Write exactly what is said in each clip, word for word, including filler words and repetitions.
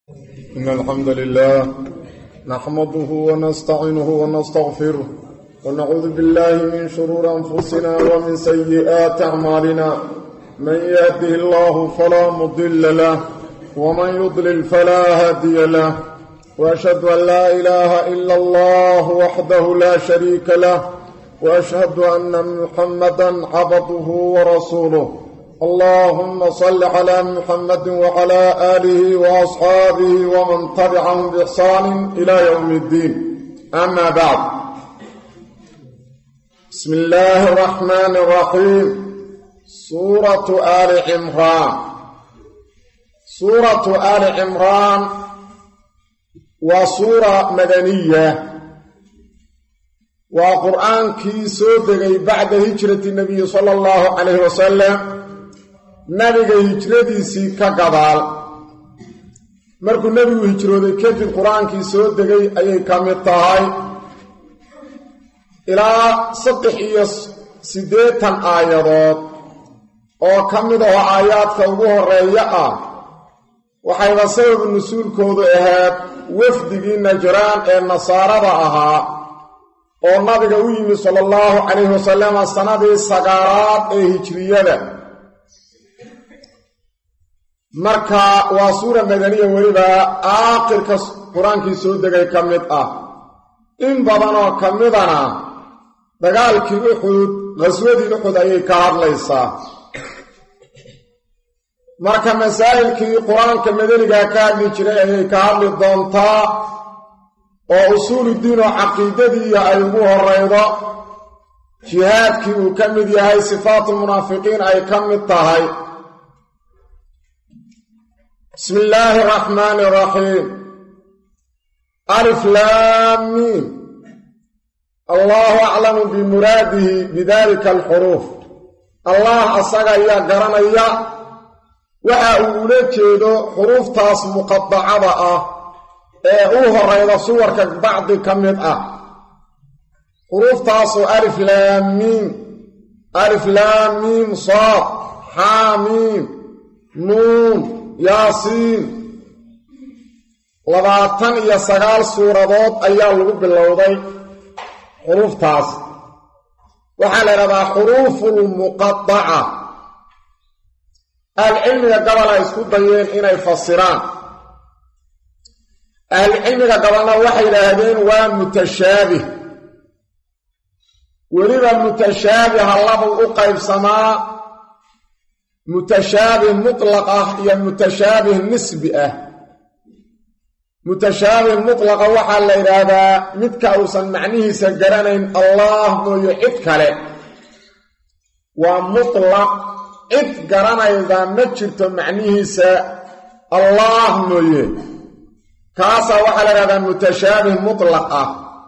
إن الحمد لله نحمده ونستعينه ونستغفره ونعوذ بالله من شرور أنفسنا ومن سيئات أعمالنا من يهده الله فلا مضل له ومن يضلل فلا هادي له وأشهد أن لا إله إلا الله وحده لا شريك له وأشهد أن محمدا عبده ورسوله اللهم صل على محمد وعلى آله وأصحابه ومن تبعهم بإحسان إلى يوم الدين أما بعد بسم الله الرحمن الرحيم سورة آل عمران سورة آل عمران وسورة مدنية وقرآن كي سودغي بعد هجرة النبي صلى الله عليه وسلم nabiga hijradiisii ka gadaal markuu nabigu hijrooday kadib qur-aankii soo degay ayay ka mid tahay ilaa saddex iyo siddeetan aayadood oo ka mid ah aayaadka ugu horeeya ah waxayba sabab nusuulkoodu ahayd wafdigii najraan ee nasaarada ahaa oo nabiga u yimi sala allahu calayhi wasalam sanadii sagaalaad ee hijriyada marka waa suura madaniya weliba aakhirka qur-aankii soo degay ka mid ah in badan oo ka midana dagaalkii uxud qaswadii uxud ayay ka hadlaysaa marka masaa'ilkii qur-aanka madaniga ka hadli jiray ayay ka hadli doontaa oo usuuludiin oo caqiidadii ay ugu horeydo jihaadkii uu ka mid yahay sifaatulmunaafiqiin ay ka mid tahay بسم الله الرحمن الرحيم ألف لام ميم الله أعلم بمراده بذلك الحروف الله أصغى يا قرنيا وأولئك جيدو حروف تاس مقطعة أوه رأيضا صور كبعض كمدأ حروف تاس ألف لام ميم ألف لام ميم صاد حاميم نون yaasiin labaatan iyo sagaal suuradood ayaa lagu bilowday xuruuftaas waxaa la yidhahdaa xuruufulmuqadaca ahlcilmiga gabal ay isku dayeen inay fasiraan ahlcilmiga gabalna waxay yidhaahdeen waa mutashaabih weliba mutashaabiha labuu u qaybsamaa mutashaabih mutlaq ah iyo mutashaabih nisbi ah mutashaabih mutlaqa waxaa la yidhaahdaa midka uusan macnihiisa garanayn allah mooye cid kale waa mutlaq cid garanayda ma jirto macnihiisa allah mooye kaasaa waxaa la yidhahdaa mutashaabih mutlaq ah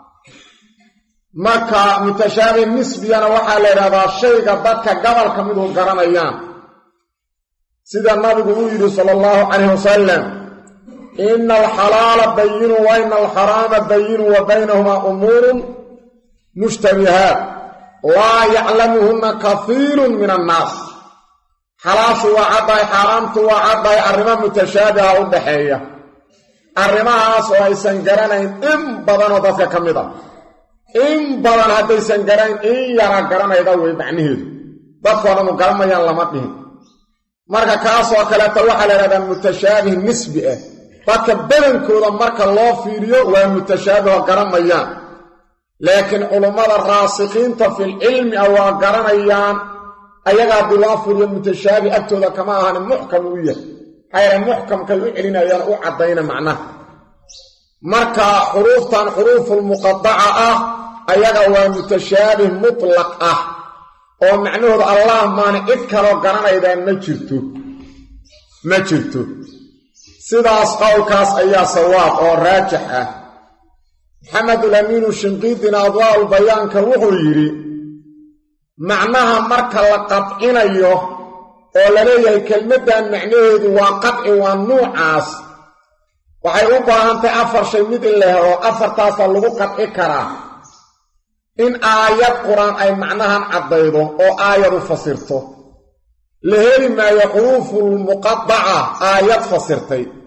marka mutashaabih nisbiyana waxaa la yidhahdaa shayga dadka gobolka miduu garanayaan sida nabigu uu yidhi sala allahu calayhi wasalam ina alxalaala bayinu wa ina alxaraama bayinu wa baynahumaa umuurun mushtabihaat laa yaclamuhunna kahiirun min annaas xalaashu waa caddahay xaaraamtu waa caddahay arrimo mutashaabiha u dhaxeeya arrimahaas oo aysan garanayn in badanoo dadka ka mid a in badan haddaysan garanayn in yara garanayda wey macnaheedu dadkoo dhan u garanayaan lama dhihin marka kaasoo kaleeta waxaa la yidhahdaa mutashaabih nisbi ah dadka badankooda marka loo fiiriyo waa mutashaabih oo garanayaan laakiin culummada raasikiinta filcilmi ah waa garanayaan ayaga haddii loo fiiriyo mutashaabih agtooda kama ahani muxkam u yahay maxaa yahay muxkamkay u celinayaan u caddayna macnaha marka xuruuftan xuruufulmuqadaca ah ayaga waa mutashaabih mutlaq ah oo macnahooda allah maana cid kaloo garanaydaan ma jirto ma jirto sidaas qowlkaas ayaa sawaab oo raajix ah maxamedulamiinu shinqiidina adwaa'ul bayaanka wuxuu yidhi macnaha marka la qadcinayo oo la leeyahay kelmaddan macnaheedu waa qadci waa nuucaas waxay u baahantahay afar shay mid in la helo afartaasaa lagu qadci karaa in aayad qur-aan ay macnahan caddaydo oo aayad u fasirto la heli maayo xuruufulmuqadaca aayad fasirtay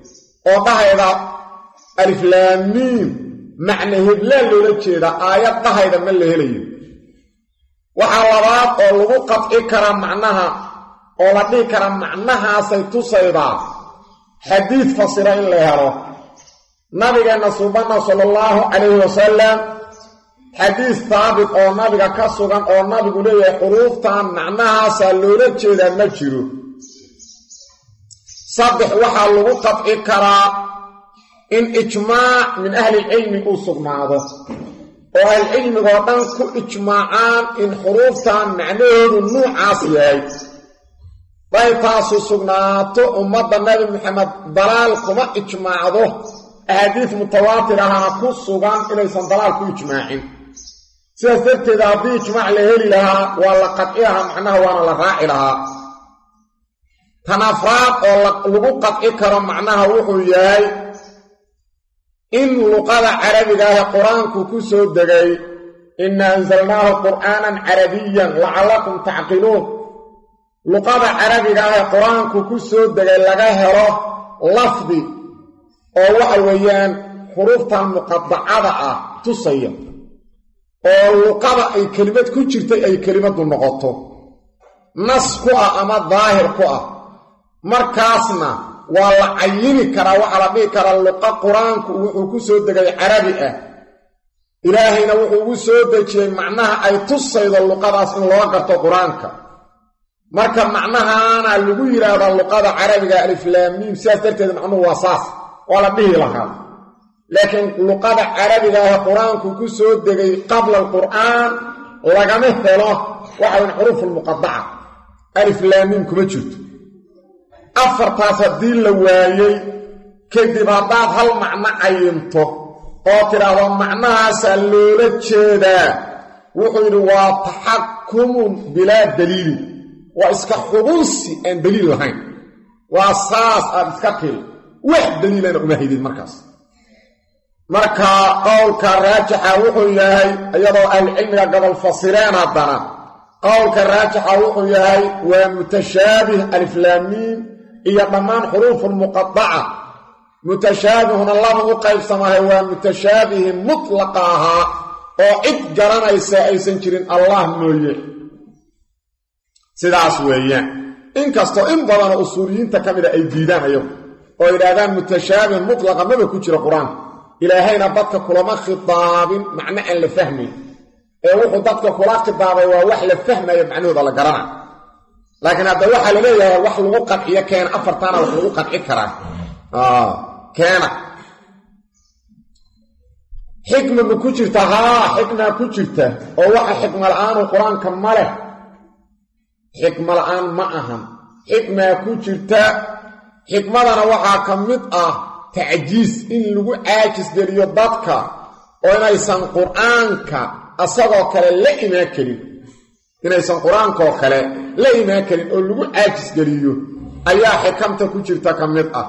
oo dhahayda alif laam miim macna heblaan loola jeeda aayad dhahayda ma la helayo waxaa labaad oo lagu qadci karaa macnaha oo la dhihi karaa macnahaasay tusaydaa xadiid fasira in la helo nabigeena subhana sallallahu alayhi wasallam xadiis taabit oo nabiga ka sugan oo nabigu leeyahay xuruuftan macnahaasa loola jeedaa ma jiro saddex waxaa lagu qadci karaa in ijmaac min ahli ilcilmi uu sugnaado oo ahlicilmigoo dhan ku ijmaacaan in xuruuftan macnahoodu nuucaas yahay bay taasu sugnaato ummadda nabi maxamed dalaal kuma ijmaacdo axaadiis mutawaatir ahana ku sugan inaysan dalaal ku ijmaacin sidaas darteeda haddii ijmaac la heli lahaa waa la qadci lahaa macnaha waana la raaci lahaa tan afraad oo lagu qadci karo macnaha wuxuu yahay in luqada carabiga ah qur-aanku ku soo degay inna anzalnaahu qur'aanan carabiyan lacallakum tacqiluun luqada carabiga ah qur-aanku ku soo degay laga helo lafdi oo waxa weeyaan xuruuftan muqaddacada ah tusaya oo luqada ay kelimad ku jirtay ay kelimadu noqoto nas ku ah ama daahir ku ah markaasna waa la cayini karaa waxaa la dhihi karaa luqa qur-aanku wuxuu ku soo degay carabi ah ilaahayna wuxuu ugu soo dejiyey macnaha ay tusaydo luqadaas in loo garto qur-aanka marka macnahaana lagu yidhaahdaa luqada carabiga alif laam miim sidaas darteed macnuhu waa saas waa la dhihi lahaa laakiin luqada carabiga ah qur-aanku ku soo degay qabla alqur'aan lagama helo waxa weyn xuruuf almuqaddaca alif laam miim kuma jirto afartaas haddii la waayey kadib haddaad hal macno cayinto oo tidhaahdo macnahaasaa loola jeedaa wuxuu yidhi waa taxakumun bilaa daliilin waa iska xubunsi aan daliil lahayn waa saas aad iska tiri wax daliilana uma haydin markaas marka qowlka raajixa wuxuu yahay iyadoo ahlucilmiga gobol fasireen haddana qowlka raajixa wuxuu yahay waa mutashaabih alif laam miim iyo dhammaan xuruufu lmuqadaca mutashaabihuna laba u qaybsamahay waa mutashaabihi mutlaqa ahaa oo cid garanaysa aysan jirin allah mooye sidaas weeyaan inkastoo in badanoo usuuliyiinta ka mida ay diidaan ayagu oo yidhaahdaan mutashaabih mutlaqa maba ku jira qur-aanka ilaahayna dadka kulama khitaabin macno aan la fahmayn ee wuxuu dadka kula khitaabay waa wax la fahmayo macnahooda la garanayo laakiin hadda waxaa la leeyahay wax lagu qanciyo keena afartaana wax lagu qanci karaa keena xikma ma ku jirta haa xikmaa ku jirta oo waxa xikma la-aanu qur-aanka ma leh xikma la-aan ma ahan xikmaa ku jirta xikmadana waxaa ka mid ah tacjiis in lagu caajis geliyo dadka oo inaysan qur-aanka asagoo kale la imaan karin inaysan qur-aankaoo kale la imaan karin oo lagu caajis geliyo ayaa xikamta ku jirta ka mid ah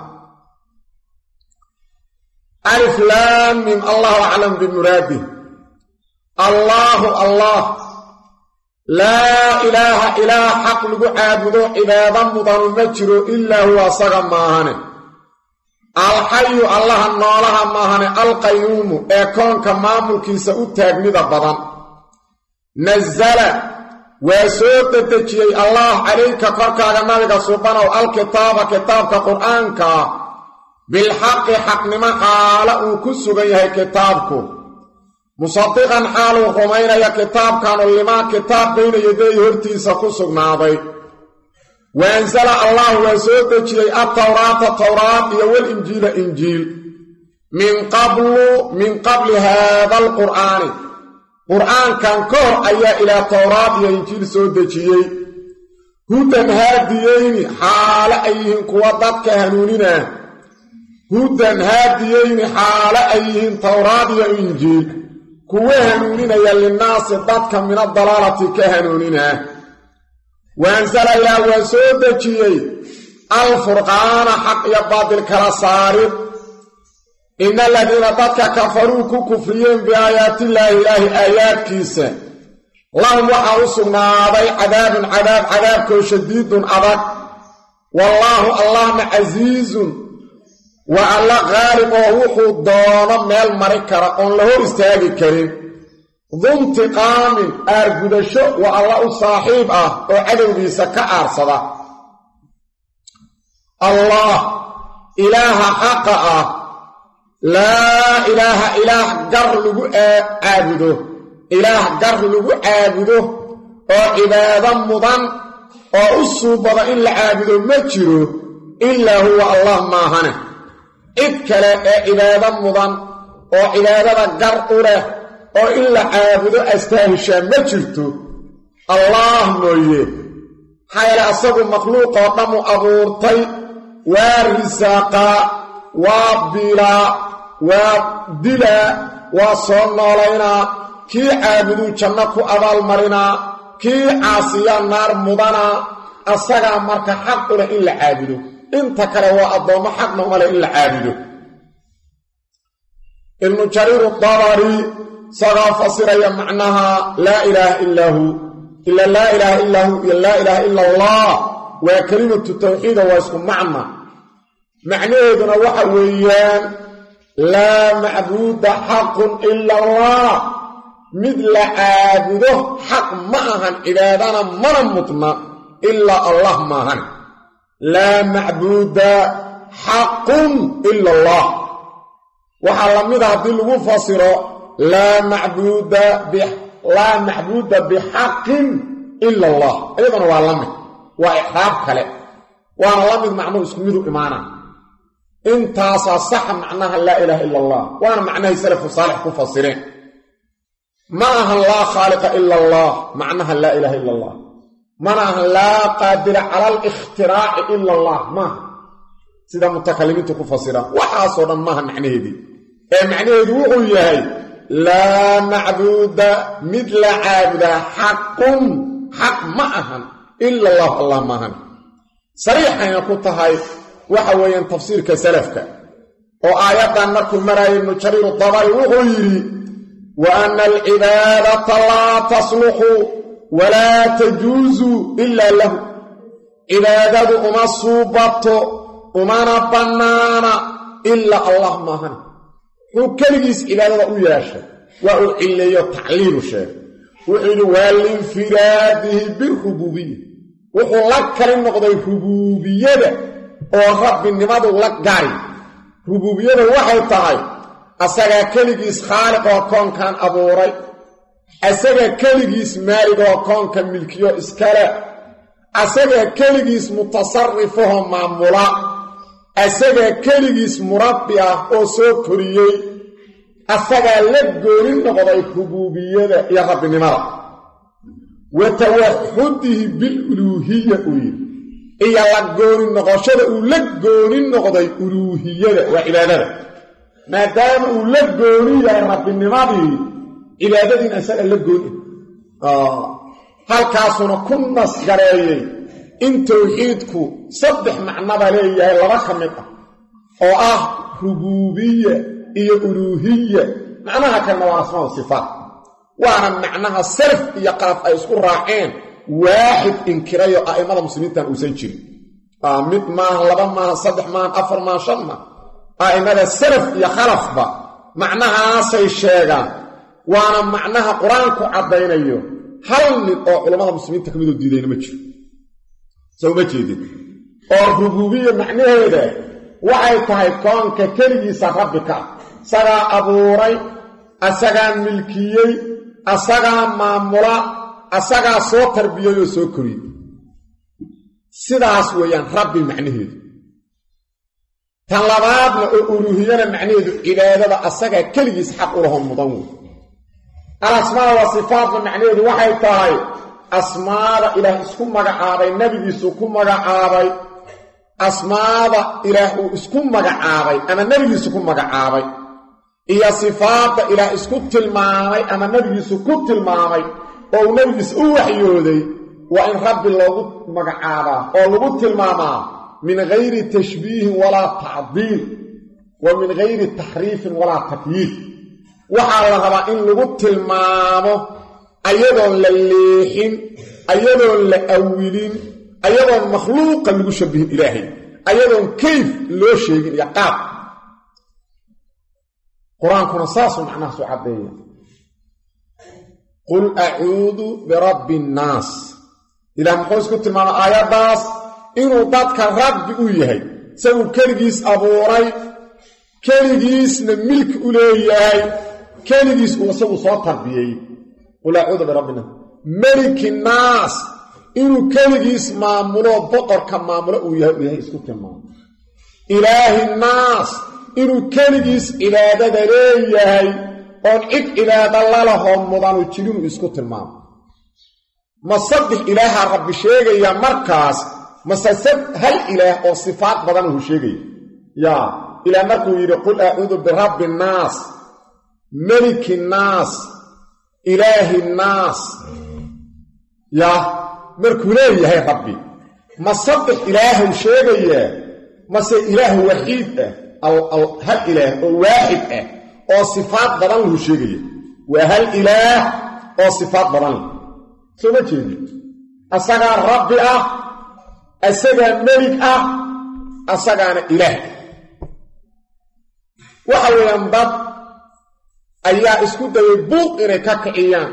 alif laam mim allahu aclam bimuraadih allaahu allah laa ilaaha ilaah xaq lagu caabudo cibaado mudanu ma jiro ilaa huwa asaga maahane alxayu allaha noolaha maahane alqayuumu ee koonka maamulkiisa u taagnida badan nazala waa soo dedejiyey allah calayka korkaaga nabiga subanow alkitaaba kitaabka qur'aanka bilxaqi xaqnimo xaala uu ku sugan yahay kitaabku musadiqan xaaluu rumaynaya kitaabkanu limaa kitaab bayna yadeey hortiisa ku sugnaaday wa ansala allah waa soo dejiyey altawraata tawraat iyo walinjiila injiil min qablu min qabli haada alqur'aani qur'aankan ka hor ayaa ilaa tawraat iyo injiil soo dejiyey hudan haadiyeyni xaale ay yihiin kuwa dadka hanuuninaa hudan haadiyeyni xaale ay yihiin tawraat iyo injiil kuwa hanuuninaya linnaasi dadka min adalaalati ka hanuuninaa wa ansala ilaah waa soo dejiyey alfurqaana xaq iyo baadil kala saarid ina aladiina dadka kafaruu ku kufriyeen biaayaatillaahi ilaahi aayaadkiisa lahum waxaa u sugnaaday cadaabun cadaab cadaabkoo shadiidun adag wallaahu allahna casiizun وعلى غالب ووحو الضونا ميل مريكرا أن له استهاجي كريم ذو انتقام أرقد الشوء والله صاحب أه وعدو بيسك أرصدا الله إله حق أه لا إله إله قرلب آبده إله قرلب آبده وعبادا مضان وأصوبا إلا عابده مجره إلا هو الله ماهنه إذكلا عبادا مضان وعبادا قرأه وإلا عابده أستاهشا مجرته الله مويه حيال أصاب المخلوق وقام أبورتي وارزاقا وبلا وبلا وصلنا علينا كي عابدو جنكو أبال مرنا كي عاصيا النار مضانا أصغى مركا حقنا إلا عابدو انت كروا الضوم حقنا ولا إلا عابدو ابن جرير الطبري صغى فصيرا معناها لا إله إلا هو إلا لا إله إلا هو إلا لا إله إلا الله وكلمة التوحيد واسم معنى معناه وحويان لا معبود حق إلا الله مثل عابده حق معهن عبادنا مرمتنا إلا الله معهن لا معبود حق إلا الله وحلمدها بالله فصيرا لا معبود بح لا معبود بحق إلا الله أيضا هو علمه وإحراب كله وعلمه معناه اسمه إيمانا انت صح معناها لا إله إلا الله وانا معناه سلف صالح مفسرين معها لا خالق إلا الله معناها لا إله إلا الله معناها لا قادر على الاختراع إلا الله ما سيدا متكلمين تكفسرا وحاصلا ما معناه دي اي معناه دي وحوياهي لا معبود مثل عابد حق حق معها إلا الله الله معها صريحا يقول تهاي وحويا تفسير كسلفك وآيات مركم مراي ابن جرير الطبري وغيري وأن العبادة لا تصلح ولا تجوز إلا له عبادة أما صوبت أما نبنانا إلا الله مهن وكالجيس عبادة أوياشا وأعلي تعليل الشيء وإن والانفراده بالربوبية وقلك النقضي الربوبية oo rabbinimadu la gaari rububiyada waxay tahay asaga kaligiis khaaliq oo koonkan abuuray asaga kaligiis maalig oo koonkan milkiyo iskale asaga kaligiis mutasarrif oo maamula asaga kaligiis murabbi ah oo soo koriyay asaga la goorin noqday rububiyada iyo rabbinimada wa tawahhudihi bil uluhiyyah إيا لقوني النقاشة ولقوني النقضي ألوهية وعبادة ما دام ولقوني يا رب النماضي عبادة أسأل لقوني آه هل كاسونا كنا سكريي إن توحيدكو صدح معنا بليه إلا رخمك أو آه ربوبية إيا ألوهية معناها كما اسماء وصفات وانا معناها السلف يقاف أي سكور راعين واحد إنكرايو أئمة المسلمين تنوسنجر آه مت ما لبا ما صدح ما أفر ما شما أئمة السلف يخلف با معناها سيشيغان وانا معناها قرآنكو عدين أيو هل من علماء المسلمين تكملوا الديدين مجر سو مجيدين الربوبية معناها هذا وعيتها كون ككلي سربك سرى أبوري أسغى ملكيي أسغى مامولا أساقا سو تربيه وسو كري سيداس ويان ربي معنيه تنلبادنا أولوهينا معنيه عبادة أساقا كليس حق لهم مضمون الأسماء والصفات معنيه وحي تاي أسماء إله اسكم مقعابي نبي اسكم مقعابي أسماء إله اسكم مقعابي أما نبي اسكم مقعابي إيا صفات إله اسكم تلمامي أما نبي اسكم تلمامي oo nabigiis u waxyooday waa in rabbi loogu magacaaba oo lagu tilmaama min ghayri tashbiih wala ta'dil wa min ghayri tahrif wala takyif waxa la rabaa in lagu tilmaamo ayadoo la leexin ayadoo la awilin ayadoo makhluuqa lagu shabihin ilaahay ayadoo kayf loo sheegin ya qaab قرآن كنا ساس معناه سعبية قل أعوذ برب الناس إلى محوز كنت معنا آيات داس إنه ضدك رب أويهي سوى كالجيس أبوري كالجيس نملك أوليهي كالجيس وسوى صوت تربيهي قل أعوذ برب الناس ملك الناس إنه كالجيس معموله بقر كمعموله أويهي اسكت معنا إله الناس إنه كالجيس إبادة ليهي oon cid ilaada lalahoo mudanu jirin uu isku tilmaamo ma saddex ilaaha rabbi sheegaya markaas ma sad hal ilaah oo sifaat badan uu sheegay ya ila markuu yiri qul a'udhu bi rabbin nas malikin nas ilahin nas ya markuu leeyahay rabbi ma saddex ilaah uu sheegaya ma se ilaah waxiid ah aw hal ilaah oo waahid ah oo sifaat badan uu sheegay waa hal ilaah oo sifaat badan soo ma jeedid asaga rabbi ah asaga malik ah asagana ilaah waxa weeyaan dad ayaa isku dayay buuq inay ka kiciyaan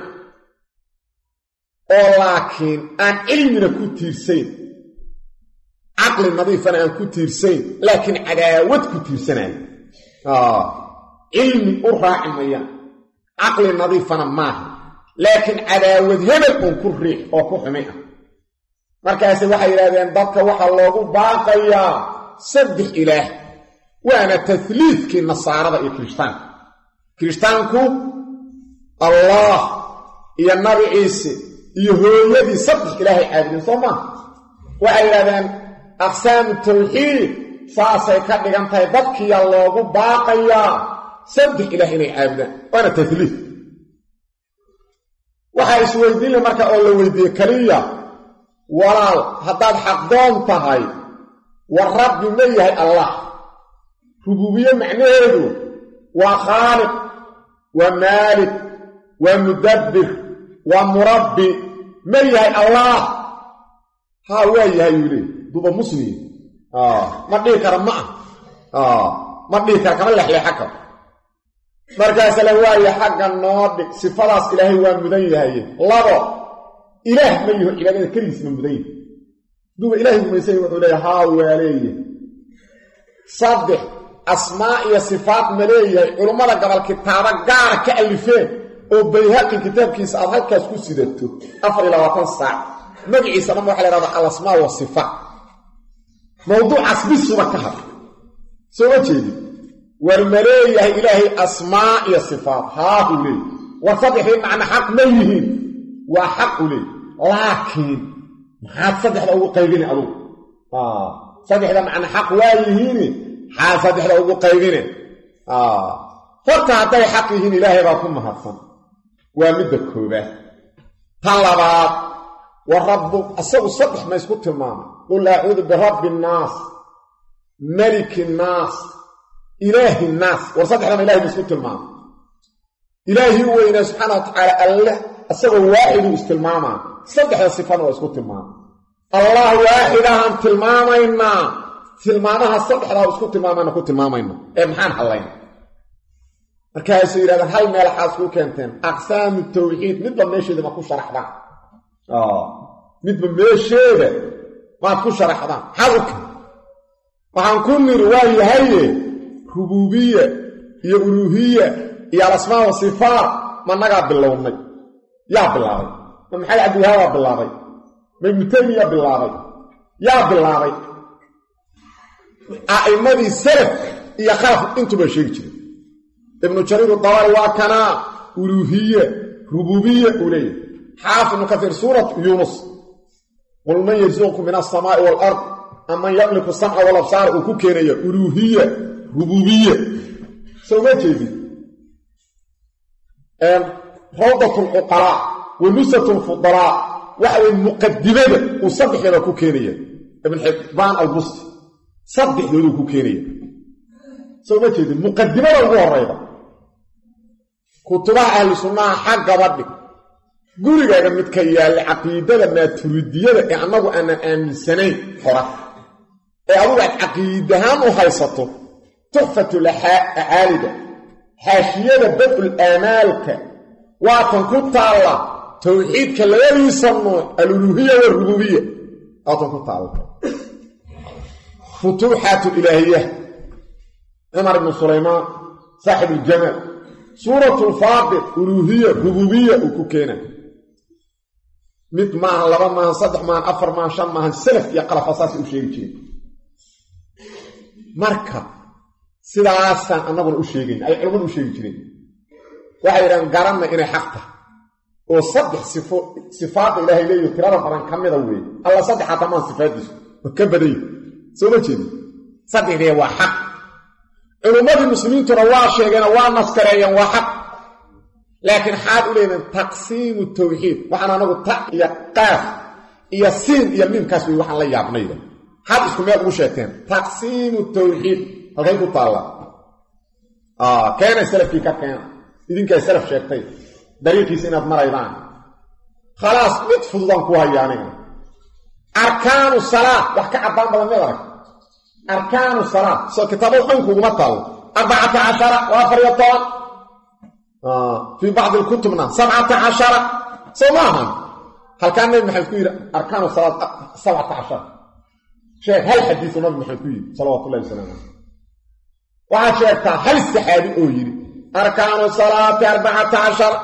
oo laakiin aan cilmina ku tiirsayn aqli nadiifana aan ku tiirsayn laakiin cadaawad ku tiirsanay ah علمي أراعي ميان عقل نظيفنا معه لكن عداوة هبل أنكر ريح أو كحمئة مركز وحي لذين ضدك وحى الله باقيا سبح إله وأنا تثليث كي النصارى إيه كريستان كريستانكو الله إيا النبي عيسى يهو يدي سبح إلهي عادل صمع وحي لذين أقسام التوحيد ساسا يكاد لغانتها ضدك يا الله باقيا سبح إلهي إني عابدا وأنا تثليث وحا إسويدين لمركا أولا ويدي كريا ولا هداد حقدون تهي والرب ميهي الله ربوبية معنيه وخالق ومالك ومدبر ومربي ميهي الله ها ويهي يولي دوبا مسلمين آه ما ديه كرماء آه ما ديه كرماء لحلي حكم markaas la waaya xaqqa noodi sifadaas ilaahay waa mudan yahay labo ilaah ma yahay ilaahada kaliis ma mudan yahay duba ilaahay gumeysay wuxuu leeyahay haa waaleeye saddex asmaa iyo sifaat ma leeyahay culimada gobol kitaaba gaar ka alifeen oo bayhaqi kitaabkiisa aad halkaas ku sidato afar iyo labaatan saac magaciisa ma waxa la yiraahdaa al asmaa wa sifaat mawduucaas bisuba ka had soo wajeedi والمليه إلهي أسماء صفات ها لي وصدح معنى حق ميهين وحق لي لكن ما صدح له قيبين أبو آه صدح له معنى حق وايهين ها صدح له قيبين آه فرطة حقهين إلهي باكم مهفن ومدك هو طلبات والرب السوء الصدح ما يسكت تماما قل أعوذ برب الناس ملك الناس إله الناس وصدح لما إلهي بسكت المام إلهي هو إله سبحانه وتعالى الله السبب واحد استلماما صدح الصفانه واسكت المام الله واحد هم تلماما إنا تلمامها صدح له واسكت الماما نكت الماما إنا إمحان حلين مركا يسير هذا هاي ميلا حاسكو كنتين أقسام التوحيد مثل ميشي دي ما كو شرح دا آه مثل ميشي دي ما كو شرح دا حاوك وعن كل رواية هاي ربوبية يا ألوهية يا الأسماء والصفات ما نقع بالله يا بالله من محل عبد الهوى بالله من متيمية بالله يا بالله أئمة السلف يا خلف انتم بشيء ابن جرير الطبري وكنا ألوهية ربوبية أولية حافظ كثير سورة يونس قل من يرزقكم من السماء والأرض أما يملك السمع والأبصار وكوكينية ألوهية ربوبية سوى جيدي روضة العقلاء ونسة الفضلاء وحوى المقدمة وصدح إلى كوكينية ابن حبان البسطي صدح إلى كوكينية سوى جيدي المقدمة والغورة كتبها أهل السنة حق ربك قولي قاعدة متكيّة العقيدة لما تردية إعنه أنا آمن سنين حرق أقول عقيدة هم وخيصته تحفة لحاء عالدة حاشية بدء الآمالك واتن كنت الله توحيدك لا يسمى الألوهية والربوبية واتن كنت الله فتوحات الإلهية عمر بن سليمان صاحب الجمل سورة الفاطر ألوهية ربوبية وكوكينة مت معها لبا معها صدح معها أفر معها شام معها سلف يقرأ فصاص أشيغين مركب سلاسا أنه أشيغين أي علمان أشيغين وحيران قررنا إنه حقه وصدح صفات إلهي ليه يترارا فران كم يدوي الله صدح تمان صفات وكبدي سوما جيدي صدح ليه وحق علماء المسلمين تروا شيئا ونسكريا وحق لكن حاد إلينا تقسيم التوحيد وحنا نقول تق يا قاف يا سين يا ميم كاسوي وحنا لا يابنيدا حاد اسكم يقولوا شيئين تقسيم التوحيد هل يقول الله اه كان السلف في كان إذن كان السلف شيئين دريقي سنة مريضان خلاص متفضلان كوها يعني أركان الصلاة وحكا عبان بلا ميضرك أركان الصلاة سو كتابه حنكو مطل أربعة عشر وافريطان آه. في بعض الكتبنا سبعة عشر سماها هل كان نبي محيكوير أركان الصلاة سبعة عشر شيء هل حديث نبي محيكوير صلوات الله وسلامه وعاد شيء هل السحابي أويري أركان الصلاة أربعة عشر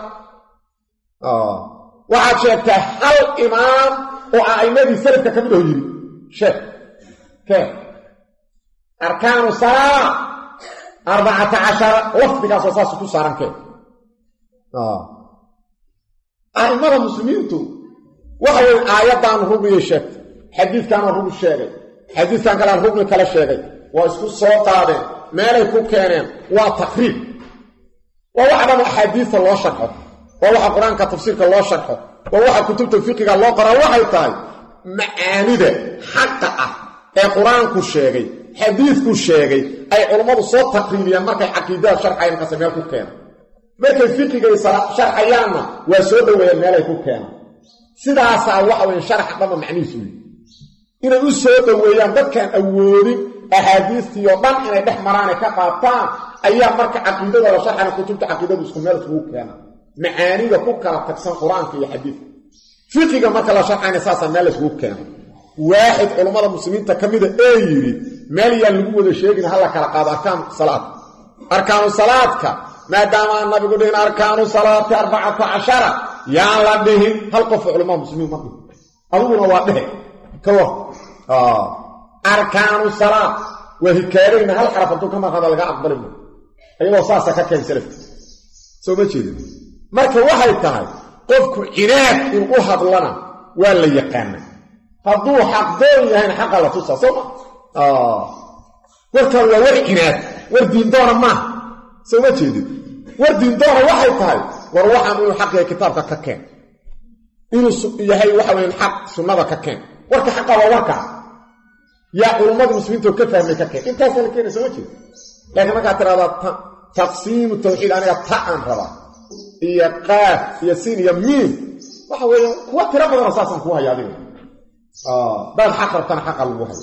آه. وعاد شيء هل إمام وعائمة سلفة كمده يري شيء كيف أركان الصلاة أربعة عشر وفدك أساسا سكو صارن كيف آه أئمة المسلمين تو وحي الآيات عن ربي الشيخ حديث كان ربي الشيخ حديث كان كان ربي كلا الشيخ واسكو الصوت هذا ما لا يكون كانين وتقريب ووحد الحديث الله شرحه ووحد القرآن كتفسير الله شرحه ووحد كتب تفقه الله قرأ وحي طاي معاني ده حقا القرآن كو الشيخ حديث كو الشيخ أي علماء الصوت تقريبيا ما كان عقيدة شرحيا كسميها كو كان markay fiqiga sharxayana waa soo dhaweeyay meel ay ku keenaan sidaas ah waxa weyn sharx dhama macnihiisu inay u soo dhaweeyaan dadkan awoodin ahadiistii oo dhan inay dhex maraan ka qaataan ayaa marka aqoonta la sharxana kutubta aqoonta isku meel isku keenaan macaaniga ku kala tagsan quraanka iyo xadiis fiqiga marka la sharxana saasa meel isku keenaan واحد علماء المسلمين كميده اي يري مeel yaa lagu wada sheegin hal kala qaado arkaan salaad arkaan salaadka ما دام النبي يقول إن أركان الصلاة أربعة عشر يا الله هل قف علماء المسلمين مضي أقول واضح كوه آه. أركان الصلاة وهي كارين هل حرفتو كما هذا لقاء أفضل منه أيضا صاصة كاكين سلف سو ما تشيد مركا واحد تاعي قفك إناك إن أحد لنا ولا يقانا هدو حق دون يهين حق الله تصى سوما آه. وركا ووري إناك وردين دون ما سو ما تشيد وردين دور waxay tahay war waxa uu xaqay kitaabka ka keen inuu yahay waxa weyn xaq sunnada ka keen warka xaq waa warka ya ulumada muslimiintu ka fahmay ka keen intaas la keenay soo jeed laakiin marka tirada taqsiim tawxiid aniga ta'an raba iyo qaaf iyo siin iyo miim waxa weyn kuwa tira badan asaasan ku haya adiga ah bal xaq tan xaq lagu hayo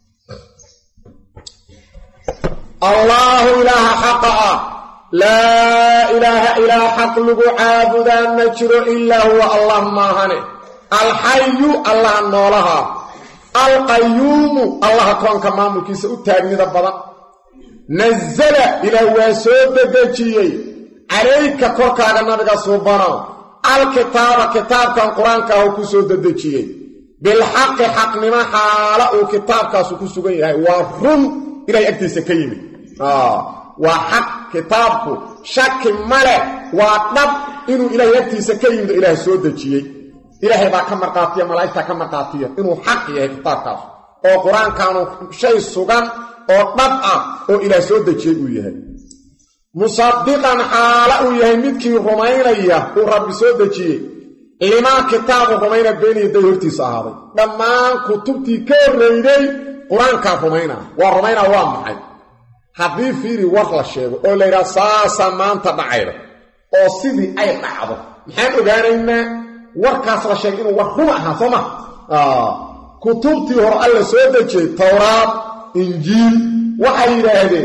الله إله حقا لا إله إلا حق لغو عابدا نجر إلا هو الله ماهنه الحي الله نولها القيوم الله كون كمامل كيس أتاقني ربضا نزل إلى واسود دجيي عليك كوركا نبغى صوبنا الكتاب كتاب كان قرآن كهو كسود دجيي بالحق حق لما حاله كتاب كاسو كسوغي وفرم إلى أكتس كيمي آه وحق كتابك شك ملك وطب إنه إلهي يبتيس كيمد إلهي سودجيه إلهي با كمرقاتية ملايكتا كمرقاتية إنه حق يهي كتابك أو قرآن كانوا شيء سوغان أو طبعا أو إلهي سودجيه يهي مصدقا حالا يهي مدكي رمينية ورب سودجيه لما كتاب رمينة بين يدي هرتيس أهضي لما كتبتي كريني قرآن كان رمينة ورمينة وامحي haddii fiiri war la sheego oo la yiraahdo saasa maanta dhacayro oo sidii ay dhacdo maxaan ogaanaynaa warkaas la sheegay inuu war run ahaa soma ah kutubtii hore alla soo dejiyay tawraat injiil waxay yiraahdeen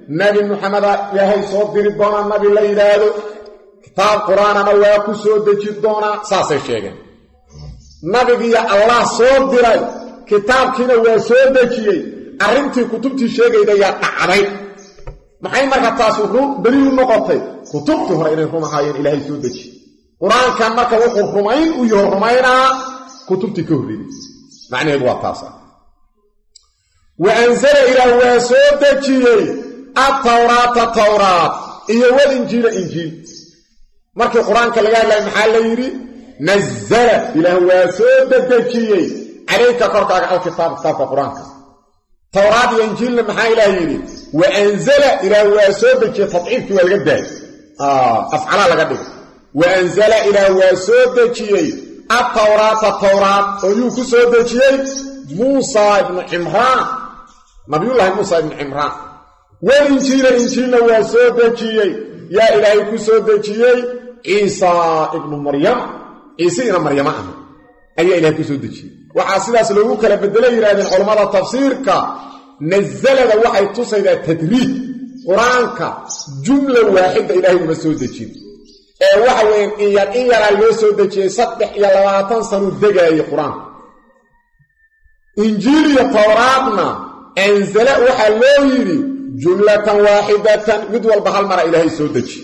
nabi muxamed ilaahay soo diri doonaa nabi la yidhaahdo kitaab qur-aanana waa ku soo deji doonaa saasay sheegeen nabigiiyo allah soo diray kitaabkiina waa soo dejiyey arrintii kutubtii sheegayda yaa dhacday maxay marka taasi beri u noqotay kutubtii hore inay rumahaayeen ilaahay soo dejiye qur-aankan marka wuxuu rumayn u yaho rumaynaa kutubtii ka horreeyey macnaheedu waa taasa wa anzala ilaah waa soo dejiyey attawraata tawraat iyo walinjiila injiil markii qur-aanka laga hadlaya maxaa la yidhi nazala ilaah waa soo dedejiyey calayka korkaaga alkitaab kitaabka qur-aanka tawraat iyo injiilna maxaa ilaah yidhi wa anzala ilaah waa soo dejiyey tadciifkii waa laga daayay afcalaa laga dhigay wa anzala ilaah waa soo dejiyey attawraata tawraat oo yuu ku soo dejiyey muusa ibnu cimraan nabiyullaahi muusa ibnu cimraan walinjiila injiilna waa soo dejiyey yaa ilaahay ku soo dejiyey ciisa ibnu maryama ciise ina maryama ah ayaa ilaahay ku soo dejiyey waxaa sidaas loogu kala bedelay yidhahdeen culammada tafsiirka nazalada waxay tusaydaa tadriij qur-aanka jumla waaxida ilaahay uma soo dejin ee waxa weeyaan in yar in yaraa loo soo dejiyey saddex iyo labaatan sanuu degaayay qur-aanka injiil iyo tawraadna anzala waxaa loo yidhi jumlatan waaxidatan mid walba hal mara ilaahay soo dejiye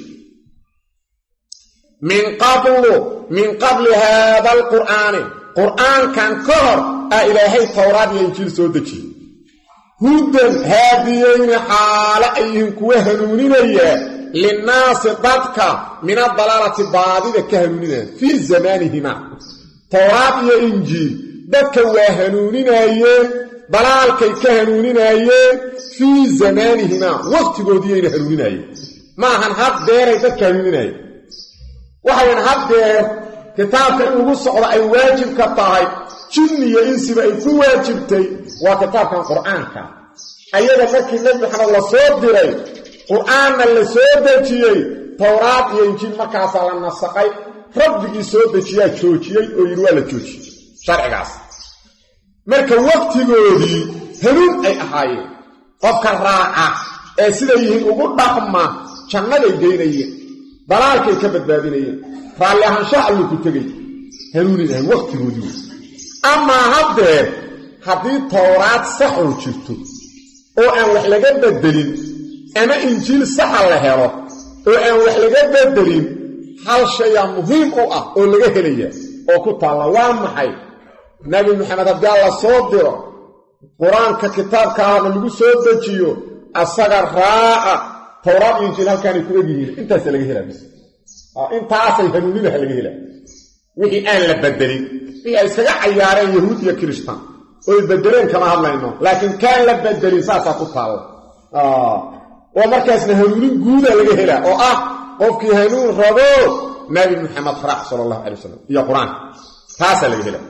min qablu min qabli haada alqur'aani qur'aankan ka hor aa ilaahay tawraad iyo injiil soo dejiyey hudan haadiyeyni xaale ay yihiin kuwa hanuuninaya linnaasi dadka min adalaalati baadida ka hanuuninaya fii zamaanihima tawraad iyo injiil dadka waa hanuuninayeen dalaalkay ka hanuuninayeen fii zamaanihima waqtigoodiiyayna hanuuninayeen ma ahan haddeeray dadka hanuuninayeen waxayn haddeer kitaabka in ugu socdo ay waajib ka tahay jinni iyo insiba ay ku waajibtay waa kitaabkan qur'aanka ayada markii nabi maxamed la soo diray qur'aanna la soo dejiyey tawraad iyo injiil markaasaa la nasaqay rabbigii soo dejiyaa joojiyey oo yidhi waa la joojiyey sharcigaas marka waqtigoodii hanuun ay ahaayeen qofka raaca ee siday yihiin ugu dhaqma jannaday geynayeen dalaalkay ka badbaadinayeen raalli ahaanshaha alluu ku tegay hanuunin ahay waqtigoodii amaa haddeer haddii tawraad saxoo jirto oo aan wax laga bedelin ama injiil saxa la helo oo aan wax laga bedelin hal shayaa muhiim u ah oo laga helaya oo ku taalla waa maxay nabi maxamed haddii alla soo diro qur-aanka kitaabka ahna lagu soo dejiyo asaga raaca tawraad iyo injiil halkaanay ku egyihiin intaasa laga helaa bis intaasay hanuuninaha laga helaa wixii aan la bedelin wixii ay iskaga cayaareen yahuud iyo kirishtaan oy bedeleen kama hadlayno laakiin kaan la bedelin saasaa ku taalla oo markaasna hanuunin guuda laga helaa oo ah qofkii hanuun rabo nabi maxamed raac sala allahu calay wasalam iyo qur-aanka taasaa laga helaa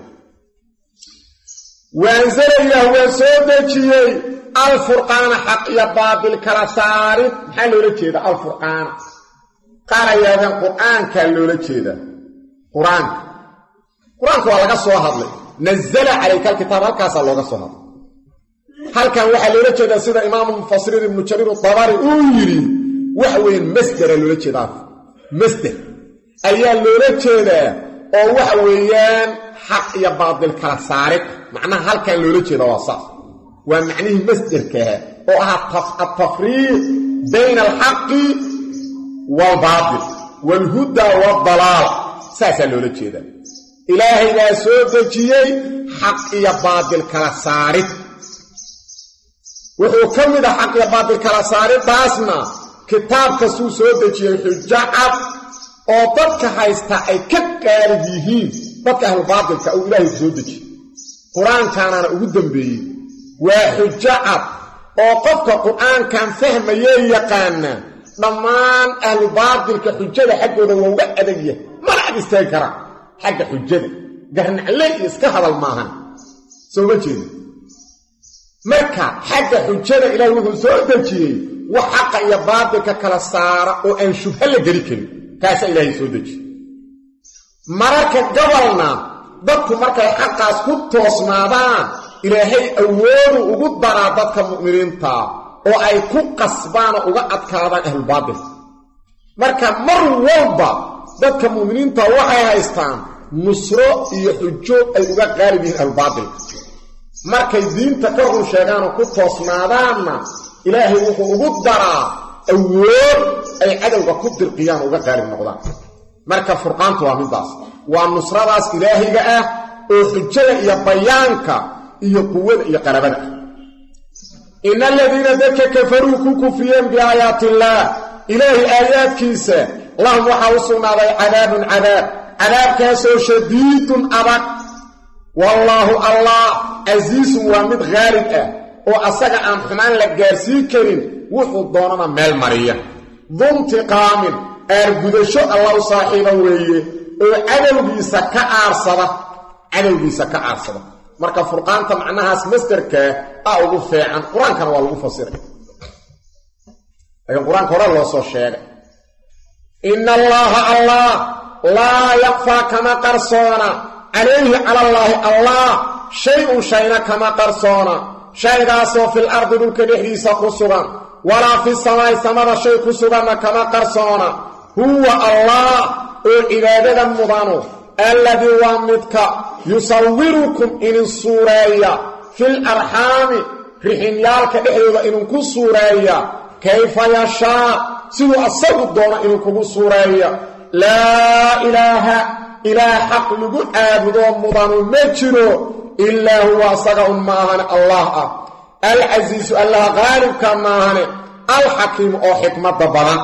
waanzala ilaah waa soo dejiyey alfurqaana xaq iyo baatil kala saarid maxaa loola jeeda alfurqaana qaar ay yidhahdeen qur-aankaa loola jeedaa qur-aanka qur-aanka waa laga soo hadlay nazala calayka alkitaab halkaasaa looga soo hadlay halkan waxaa loola jeedaa sida imaamu mufasiriin ibnu jariir dabari uu yidhi waxa weeyaan masdera loola jeedaa masder ayaa loola jeedaa oo waxa weeyaan xaq iyo baatil kala saarid macnaha halkan loola jeeda waa saas waa macnihii masderkaha oo ahaa atafriiq bayna alxaqi waalbaatil waalhuda waaldalaal saasaa loola jeedaa ilaahay baa soo dejiyey xaq iyo baatil kala saarid wuxuu ka mid ah xaq iyo baatil kala saariddaasna kitaab kastuu soo dejiyey xujo cad oo dadka haysta ay ka qaalib yihiin dadka ahlubaatilka uu ilaahay ku soo dejiyey qur-aankaanaana ugu dambeeyey waa xujo cad oo qofka qur-aankan fahmayee yaqaana dhammaan ahlubaatilka xujada xaggooda waa uga adagyahay mana ag istaagi karaan xagga xujada garnacle iyo iska hadal maahan soo ma jeeda marka xagga xujada ilaahay wuxuu soo dejiyey wax xaqa iyo baatilka kala saara oo aan shubha la geli karin kaasaa ilaahay soo dejiyey mararka gabalna dadku markay xaqaas ku toosnaadaan ilaahay awoodu ugu daraa dadka mu'miniinta oo ay ku qasbaan uga adkaadaan ahlul baadil marka mar walba dadka muuminiinta waxay haystaan nusro iyo xujo ay uga qaalib yihiin ahlul baadil markay diinta ka run sheegaan oo ku toosnaadaanna ilaahay wuxuu ugu daraa awood ay cadowga ku dirqiyaan uga qaalib noqdaan marka furqaantu waa midaas waa nusradaas ilaahiga ah oo xujada iyo bayaanka iyo quwada iyo qarabada inna alladheena dadka kafaruu ku kufriyeen bi aayaati allah ilaahi aayaadkiisa lahum waxa usugnaaday cadaabun cadaab cadaabkaasoo shadiidun adag wallaahu allah casiisun waa mid khaalib ah oo asaga aan xumaan la gaarsiin karin wuxuu doonana meel mariya duntiqaamin aargudasho allah u saaxiiba weeye oo cadowgiisa ka aarsada cadowgiisa ka aarsada marka furqaanta macnahaas masdarka ah ugu fiican quraankana waa lagu fasiray laakiin quraanka hore loo soo sheegay inna allaha allah laa yaqfa kama qarsoona calayhi cala allahi allah shay-un shayna kama qarsoona shaygaasoo fil ardi dhulka dhexdiisa ku sugan walaa fi samaa'i samada shay ku suganna kama qarsoona huwa allah oo cibaadada mudano alladii waa midka yusawirukum inin suureeya fil arxaami riximyaalka dhexdooda ininku suureeya kayfa yashaa siduu asagu doono inkugu suureeya laa ilaaha ilaah xaq lagu caabudoo mudanu ma jiro ilaa huwa asaga un maahane allah ah alcasiisu allah qaalibka maahane alxakiimu oo xikmadda badan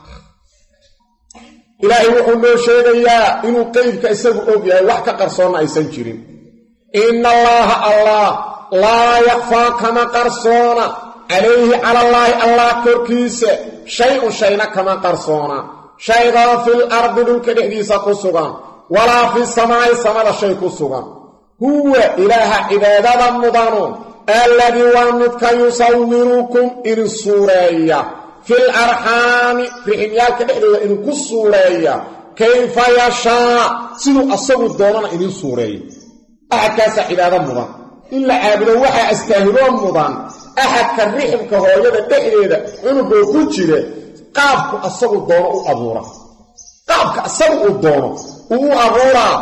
ilaahay wuxuu noo sheegayaa inuu qeybka isagu og yahay wax ka qarsoonna aysan jirin inna allaha allah laa yakfaa kama qarsoona calayhi cala allaahi allah korkiisa shay-un shayna kama qarsoona shaygaa fil ardi dhulka dhexdiisa ku sugan walaa fi samaa'i samada shay ku sugan huwa ilaaha cibaadada mudano alladii waa midka yusawirukum inin suureeya fil arxaami riximyaalka dhexdooda idinku suureeya kayfa yashaa siduu asagu doonana idin suureeya axadkaasaa cibaado mudan in la caabudo waxaa astaahiloo mudan axadka riximka hooyada dhexdeeda cunugoo ku jira qaabku asagu doono u abuura qaabka asagu uu doono uu u abuuraa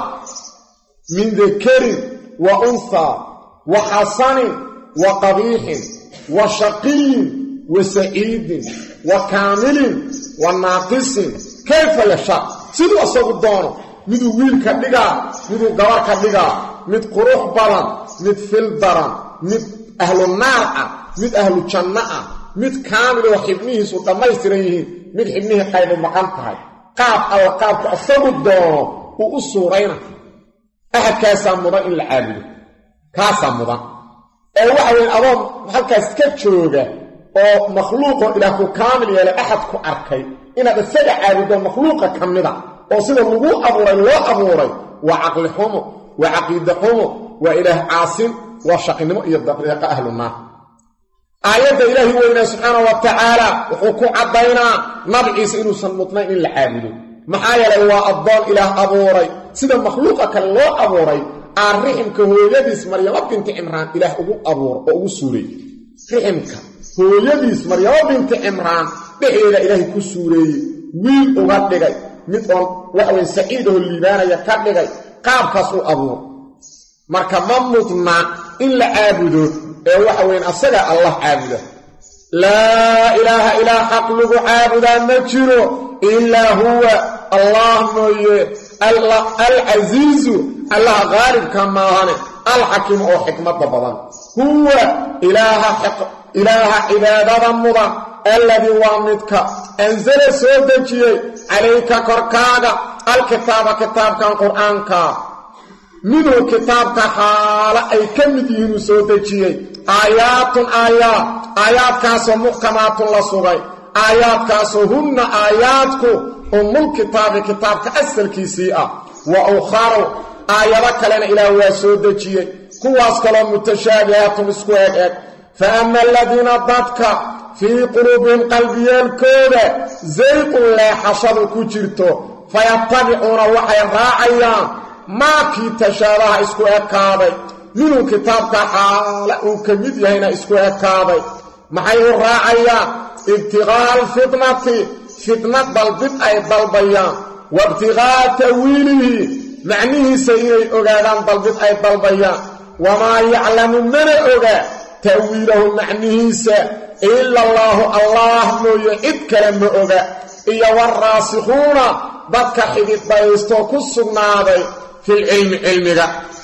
min dakarin wa unhaa wa xasanin wa qabiixin wa shaqiyin wa saciidin wa kaamilin wa naaqisin kayfa yashaa siduu asagu doono miduu wiilka dhigaa miduu gabarka dhigaa mid qurux badan mid fil daran mid ahlu naar ah mid ahlu janno ah mid kaamil oo xibnihiisu dhammaystiran yihiin mid xibnihii qaybu maqan tahay qaab alla qaabku asagu doono uu u suurayna ahadkaasaa mudan in la caabudo kaasaa mudan ee waxa weyn adoon halkaas ka jooga oo makhluuqoo ilaah ku kaamil yeelay axad ku arkay inaad isaga caabudo makhluuqa ka mida oo sida lagu abuuray loo abuuray waa caqli xumo waa caqiide xumo waa ilaah caasim waa shaqinimo iyo daqiiqa ahlu naar aayadda ilaahi weynaa subxaana wa tacaala wuxuu ku caddaynaa nabciisa inuusan mudnayn in la caabudo maxaa yeelay waa addoon ilaah abuuray sida makhluuqa kale loo abuuray aan riximka hooyadiis maryamo binti cimraan ilaah ugu abuuro oo ugu suureeyey riximka hooyadiis maryamo binti cimraan dhexdeeda ilaahay ku suureeyey wiil uga dhigay mid oon waxweyn saciidahoo liibaanaya ka dhigay qaabkaas u abuuro marka ma mudna in la caabudo ee waxa weyn asaga allah caabuda laa ilaaha ilaa xaq lagu caabudaa ma jiro ilaa huwa allah mooye alcasiizu allah qaalibka maahane alxakiim oo xikmadda badan huwa ilaaha cibaadada mudan alladii waa midka anzala soo dejiyey calayka korkaaga alkitaaba kitaabkan qur'aanka minhu kitaabka xaalo ay ka mid yihiin uu soo dejiyey aayaatun aayaad aayaadkaasoo muxkamaatun la sugay aayaadkaasoo hunna aayaadku ummulkitaabi kitaabka asalkiisii ah wa ukharu aayado kalena ilaah waa soo dejiyey kuwaas kaloo mutashaabihaatun isku eg eg fa ama aladiina dadka fii quluubihim qalbiyaalkooda zayqun leexashadu ku jirto fayattabicuuna waxay raacayaan maakii tashaabaha isku ekaaday minhu kitaabka xaala uu ka mid yahayna isku ekaaday maxay u raacayaan ibtigaa alfitnati fitna dalbid ay dalbayaan wa ibtigaa tawiilihi macnihiisa inay ogaadaan dalbid ay dalbayaan wamaa yaclamu mana oga tawiilahu macnihiisa ila allaahu allah mooye cid kale ma oga iyo waraasikuuna dadka xididbaystoo ku sugnaaday filcilmi cilmiga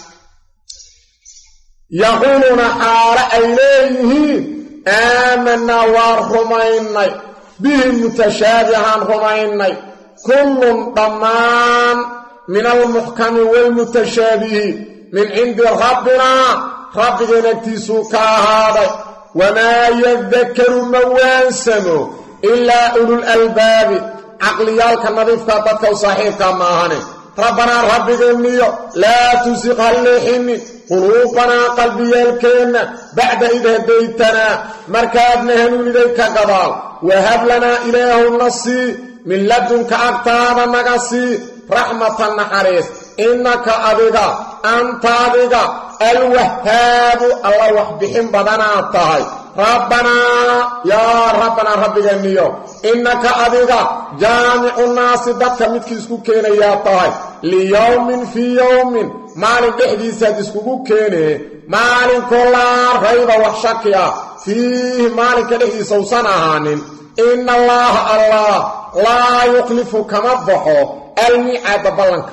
yaquuluuna xaalo ay leeyihiin aamanaa waan rumaynay bihi mutashaabihaan rumaynay kullun dhammaan min almuxkami waalmutashaabihi min cindi rabbinaa rabbigeen agtiisuu ka ahaaday wamaa yadakaru ma waansamo ilaa ulul albaabi caqliyaalka nadiifka dadka u saaxiibkaa ma ahane rabbanaa rabbigeenniyo laa tusiq ha leexinin quluubanaa qalbiyaalkeenna bacda id hadaytanaa markaadna hanuuniday ka gadaal wahab lanaa ilaahowna sii min ladunka agtaada naga sii raxmatan naxariis innaka adiga anta adiga alwahaabu alla wax bixin badanaad tahay rabbanaa yaa rabbanaa rabbigeenniyo innaka adiga jaamicu naasi dadka midkii isku keenayaa tahay liyowmin fii yowmin maalin dhexdiisaad iskugu keenee maalinkoo laa rayba wax shaki ah fiihi maalinka dhexdiisa usan ahaanin inna allaaha allah laa yukhlifu kama baxo almiicaada ballanka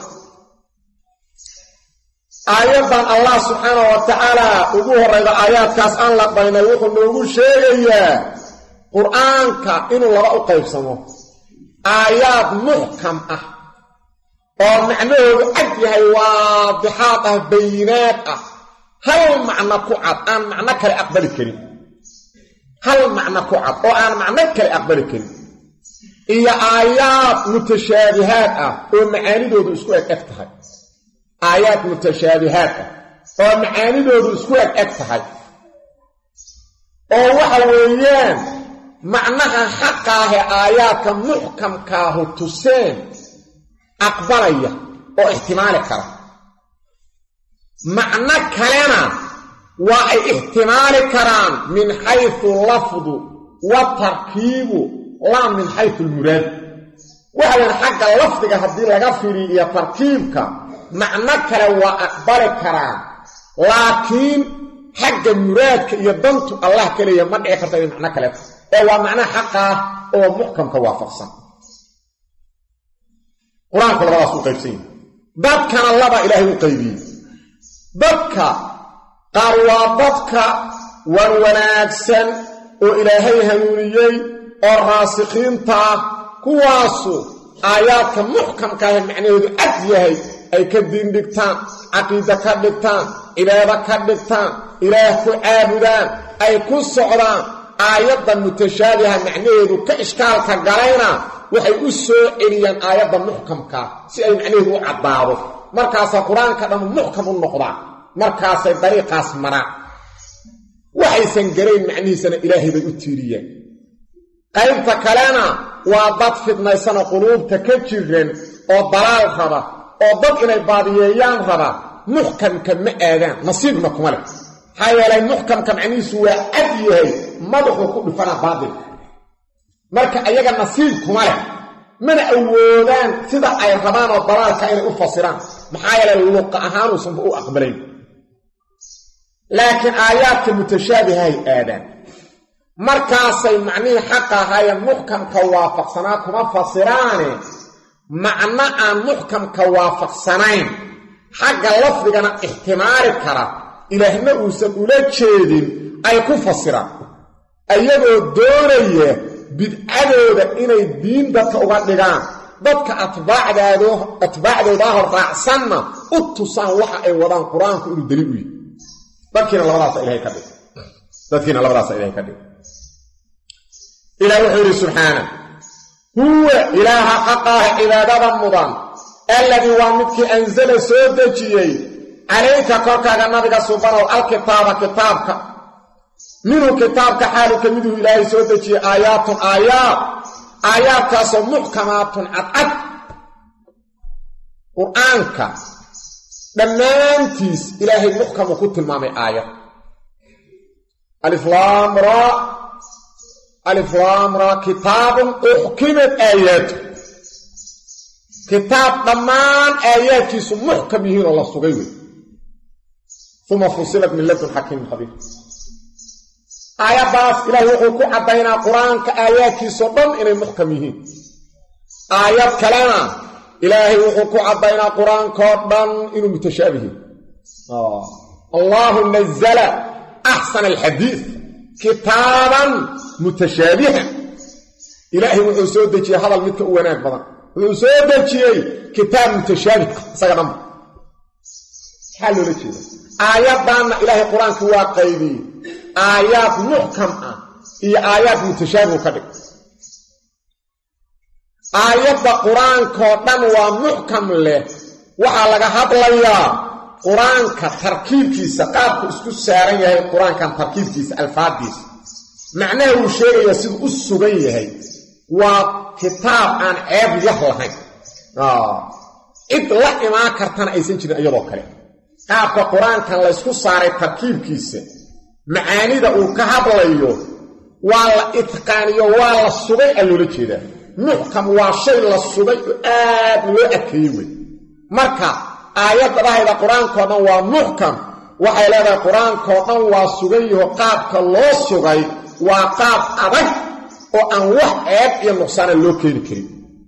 aayaddan allah subxaanahu wa tacaala ugu horrayda aayaadkaas aan la dhaynay wuxuu noogu sheegayaa qur'aanka inuu laba u qaybsamo aayaad muxkam ah oo macnahoodu cad yahay waadixaad ah bayinaad ah hal macno ku cad aan macno kale aqbali karin hal macno ku cad oo aan macno kale aqbali karin iyo aayaad mutashaabihaad ah oo macaanidoodu isku eg eg tahay aayaad mutashaabihaad ah oo macaanidoodu isku eg eg tahay oo waxa weeyaan macnaha xaqa ah ee aayaadka muxkamkaahu tuseen aqbalaya oo ixtimaali kara macno kalena waa ay ixtimaali karaan min xaysu lafdu wa tarkiibu laa min xaysu almuraad waxaweyn xagga lafdiga haddii laga firiyo iyo tarkiibka macno kale waa aqbali karaan laakiin xagga muraadka iyo dantu allah kaleeya ma dhici karta inay macno kale ee waa macno xaqa ah oo muxkamka waafaqsan qur-aanku labadaas u qaybsan yahay dadkana laba ilaahay u qaybiyey dadka qaar waa dadka wan wanaagsan oo ilaahay hanuuniyey oo raasikiinta ah kuwaasu aayaadka muxkamka ah macnaheedu cad yahay ay ka diin dhigtaan caqiida ka dhigtaan cibaado ka dhigtaan ilaah ku caabudaan ay ku socdaan aayadda mutashaabiha macnaheedu ka ishkaalka galayna waxay u soo celiyaan aayadda muxkamkaa si ay macnaheedu u caddaado markaasaa qur-aanka dhammu muxkam u noqdaa markaasay dariiqaas maraan waxaysan garayn macnihiisana ilaahay bay u tiiriyaan qaybta kalena waa dad fidnaysanoo quluubta ka jiran oo dalaal raba oo dad inay baadiyeeyaan raba muxkamka ma aadaan nasiibna kuma leh maxaa yeelay muxkamka macnihiisu waa cad yahay madaxuu ku dhifana baadilka marka ayaga nasiib kuma leh mana awoodaan sida ay rabaan oo dalaalka inay u fasiraan maxaa yeelay luqa ahaanuusanba u aqbalayn laakiin aayaadka mutashaabihahay aadaan markaasay macnihii xaqa ahaayeen muxkamka waafaqsanaa kuma fasiraane macno aan muxkamka waafaqsanayn xagga lafdigana ixtimaali kara ilaahna uusan ula jeedin ay ku fasiraan ayagoo doonaya bidcadooda inay diin dadka uga dhigaan dadka atbaacdooda hor raacsanna u tusaan waxa ay wadaan qur-aanku inuu daliil u yihi dadkiina labadaasa ilahay ka dhig dadkiina labadaasa ilahay ka dhig ilaah wuxuu yidhi subxaana huwa ilaaha xaqaah cibaadada mudan alladii waa midkii ansala soo dejiyey calayka korkaaga nabiga subanow alkitaaba kitaabka minhu kitaabka xaalu ka miduu ilaahay soo dejiyey aayaatun aayaad aayaadkaasoo muxkamaatun cadcad qur-aanka dhammaantiis ilaahay muxkamuu ku tilmaamay aayad aliflaam raa ألف لام را كتاب أحكمت آياته كتاب ضمان آياتي محكم يهين الله الصغير ثم فصلت من لدن حكيم خبير آيات باس إلهي وحكو عدينا قرآن كآياتي صدن إنه محكم يهين آيات كلام إلهي وحكو عدينا قرآن كردن إنه متشابه آه. الله نزل أحسن الحديث كتابا متشابها إلهي وحسود دجي هذا المتك وناك بضان وحسود دجي كتاب متشابه سيقنم حلو لكي آيات دانا إلهي قرآن كواقعي آيات محكمة هي آيات متشابه كذلك آيات القرآن كوطن ومحكم له وحا لغا هدليا قرآن كتركيب كيسا قابك اسكو سارين يهي القرآن كان تركيب كيسا الفاد كيسا معناه شيء يسيب السبين يهي وكتاب عن عيب يحلحين آه إطلع ما كرتان أيسين جدا أيضا كريم قابك القرآن كان لاسكو سارين تركيب كيسا معاني دا وكهدليا ولا إتقانيا ولا السبين اللي لكي محكم وشيء للصدي آد لو أكيوي مركا آيات راه القرآن كنا ومحكم وحيلا القرآن كنا وصغي وقابك الله صغي وقاب أبك وأن وحيات ينقصان اللوكين الكريم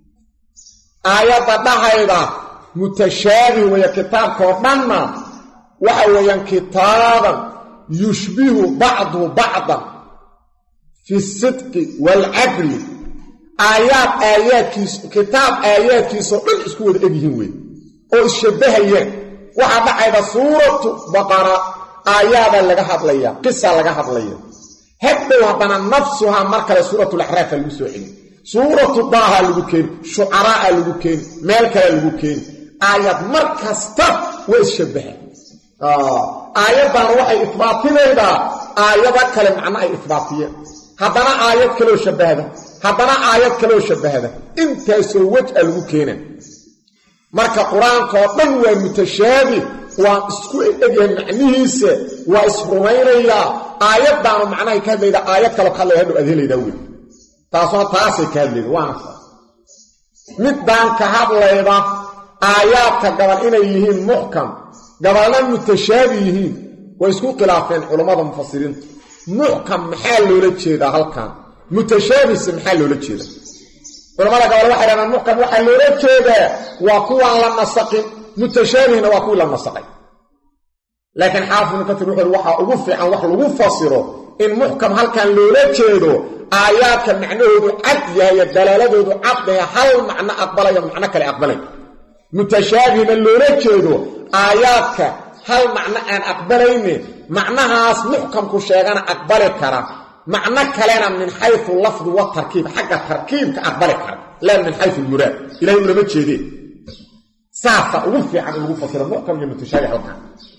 آيات راه متشابه ويا كتاب كنا وحويا كتابا يشبه بعضه بعضا في الصدق والعدل آيات آيات كتاب آيات كيسو اسكو ودا اغيين وي او شبهيين waxa dhacayda suuratu baqara aayada laga hadlaya qissa laga hadlaya hadda wadana nafsuha markale suuratu al-ahraaf lagu soo xilin suuratu daha lagu keen shu'ara lagu keen meel kale lagu keen aayad markasta way shabaha ah aayadan waxay isbaatinayda aayada kale macna ay isbaatiyeen hadana aayad kale shabahada haddana aayad kaloo shabahada intaasoo waj'a lagu keenay marka quraanka oo dhan waa mutashaabih waa isku egyahay macnihiisa waa isrumaynaya aayadan macnaha ka hadlayda aayad kale ka hadlayda adheelayda weey taasoo taasay ka hadlayda waa mid baan ka hadlayda aayadka gabal inay yihiin muhkam gabalna mutashaabih yihiin way isku khilaafeen culimada mufassiriinta muhkam maxaa loola jeedaa halkan متشابه سمحا لولا جيدا ولما لك أولا واحد أنا المحكم واحد لولا جيدا وقوة لما نسقين متشابه وقوة لما نسقين لكن حافظ نكتب روح الوحى أغفي عن وحى الغفصره إن محكم هل كان لولا جيدا آيات كان معنوه عدية الدلالة عدية هل معنى أقبلي ومعنى كالي أقبلي متشابه من لولا جيدا آيات هل معنى أن أقبليني معناها محكم كشيغان أقبلي كرا معنى كلام من حيث اللفظ والتركيب حق التركيب كأقبلك لا من حيث المراد إلهي ولا متشهدين سافة وفي عن الوفصل المحكم المتشارح وكان